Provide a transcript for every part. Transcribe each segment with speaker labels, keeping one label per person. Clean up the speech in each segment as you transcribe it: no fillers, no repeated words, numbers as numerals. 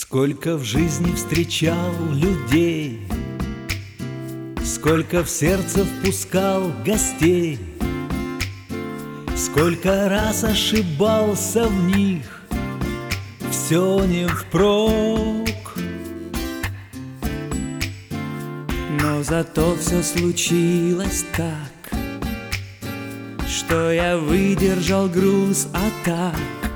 Speaker 1: Сколько в жизни встречал людей, сколько в сердце впускал гостей, сколько раз ошибался в них, все не впрок.
Speaker 2: Но зато все случилось так, что я выдержал груз атак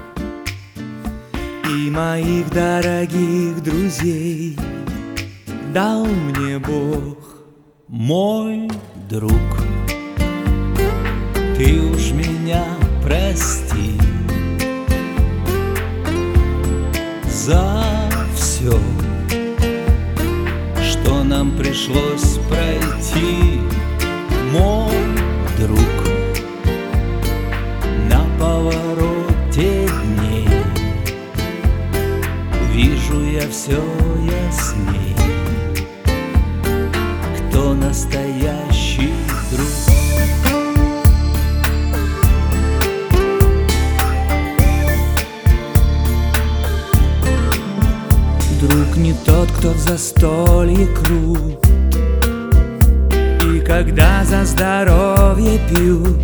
Speaker 2: и моих дорогих друзей дал мне Бог.
Speaker 1: Мой друг, ты уж меня прости за все, что нам пришлось пройти. Мой друг, на повороте дней вижу я все ясней, кто настоящий друг.
Speaker 2: Друг не тот, кто в застолье крут, и когда за здоровье пьют.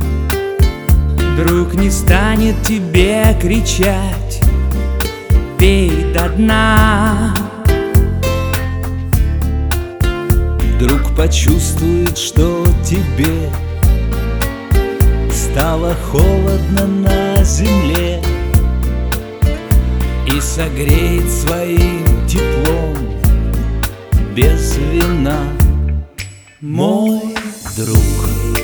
Speaker 2: Друг не станет тебе кричать: пей до дна.
Speaker 1: Друг почувствует, что тебе стало холодно на земле, и согреет своим теплом без вина. Мой друг,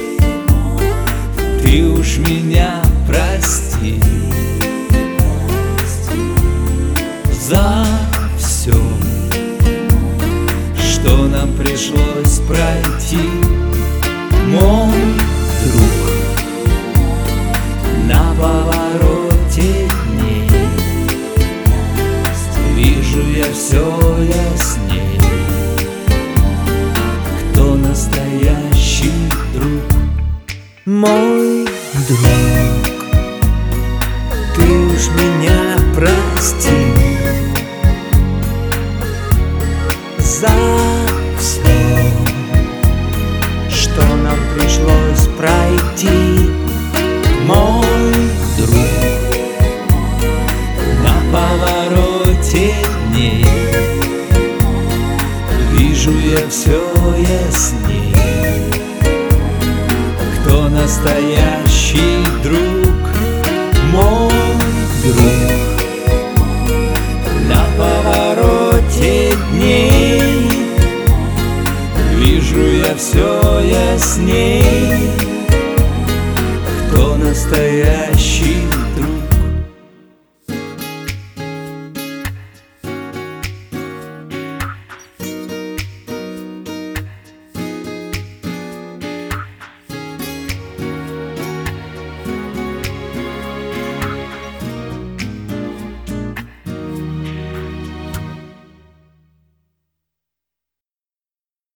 Speaker 1: ты уж меня прости за все, что нам пришлось пройти. Мой друг, на повороте дней вижу я все ясней, кто настоящий друг.
Speaker 2: Мой друг, ты уж меня прости за все, что нам пришлось пройти.
Speaker 1: Мой друг, на повороте дней вижу я все ясней, кто настоящий друг. Мой друг, на повороте дней вижу я все ясней,